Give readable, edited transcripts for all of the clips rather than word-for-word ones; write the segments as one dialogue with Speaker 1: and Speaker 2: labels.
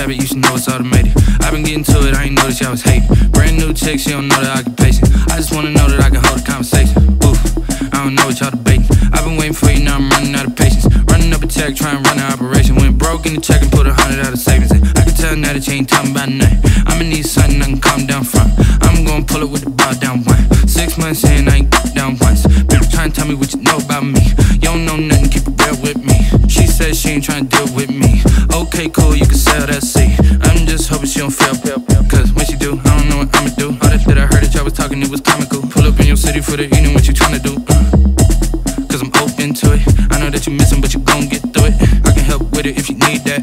Speaker 1: habit, you should know it's automated. I've been getting to it, I ain't noticed y'all was hating. Brand new chick, she don't know the occupation. I just wanna know that I can hold a conversation. Oof, I don't know what y'all debating. I've been waiting for you, now I'm running out of patience. Running up a check, trying to run an operation. Went broke in the check and put 100 out of savings in. I can tell now that you ain't talking about nothing. I'ma need something I can calm down from. I'm gonna pull it with the bar down one. 6 months in, I ain't down once. Bitch trying to tell me what you know about me. You don't know nothing, keep it real with me. She said she ain't trying to deal with me. Okay, cool, you can sell that seat. I'm just hoping she don't fail. Cause when she do, I don't know what I'ma do. All that shit I heard that y'all was talking, it was comical. Pull up in your city for the evening, what you tryna do? Cause I'm open to it. I know that you missing, but you gon' get through it. I can help with it if you need that.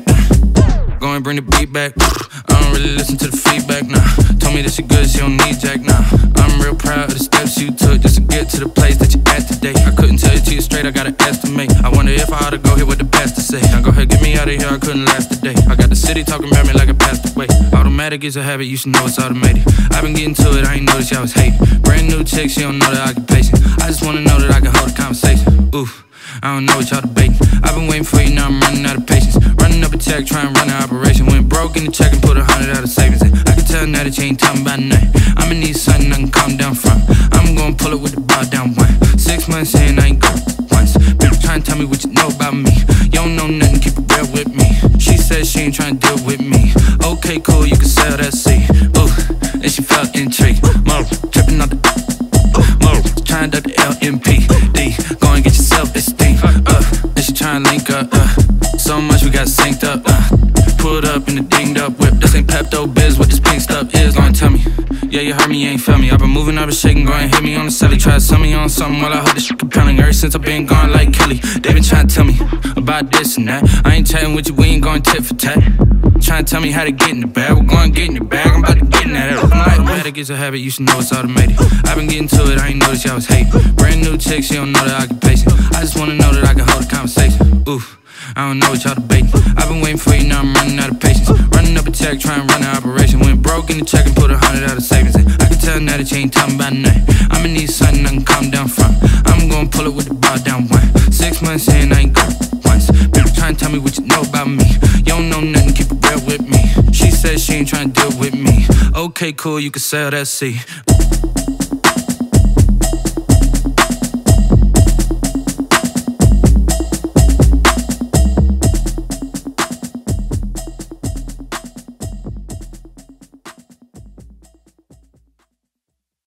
Speaker 1: Go and bring the beat back. I don't really listen to the feedback, nah. Told me that she good, she don't need Jack, nah. I'm real proud of the steps you took just to get to the place that you at today. I couldn't tell you to you straight, I gotta estimate. I wonder if I ought to go here with the pastor say. Now go ahead, get me out of here, I couldn't last a day. I got the city talking about me like I passed away. Automatic is a habit, you should know it's automated. I've been getting to it, I ain't noticed y'all was hating. Brand new chick, she don't know the occupation. I just wanna know that I can hold a conversation. Oof, I don't know what y'all debating. I've been waiting for you, now I'm running out of patience. Running up a check, trying to run an operation. Went broke in the check and put 100 out of savings in. I can tell now that you ain't talking about nothing. I'ma need something I can calm down from. I'm gonna pull it with the bar down one. 6 months in, I ain't go once. Bitch trying to tell me what you know about me. You don't know nothing, keep it real with me. She said she ain't trying to deal with me. Okay, cool, you can sell that seat. Ooh, and she felt intrigued. Mo, tripping on the Mo, trying to duck the LMPD. Go and get your self-esteem. And she trying to link up. So much we got synced up. Pulled up in the dinged up whip. This ain't Pepto-Biz, what this pink stuff is. Gonna tell me. Yeah, you heard me, you ain't felt me. I've been moving, I've been shaking, go and hit me on the celly. Try to sell me on something while I heard this shit compelling. Ever since I've been gone like Kelly, they been trying to tell me about this and that. I ain't chatting with you, we ain't going tit for tat. Trying to tell me how to get in the bag. We're going to get in your bag, I'm about to get in that. Automatic is a habit, you should know it's automated. I've been getting to it, I ain't noticed y'all was hating. Brand new chick, she don't know the occupation. I just wanna know that I can hold a conversation. Oof, I don't know what y'all debating. I've been waiting for you, now I'm running out of patience. Running up a check, trying to run an operation. Went broke in the check and put 100 out of savings in. I can tell now that you ain't talking about nothing. I'ma need something I can calm down from. I'm gonna pull it with the bar down one. 6 months in, I ain't go once. Bitch trying to tell me what you know about me. You don't know nothing, keep it real with me. She said she ain't trying to deal with me. Okay, cool, you can sell that seat.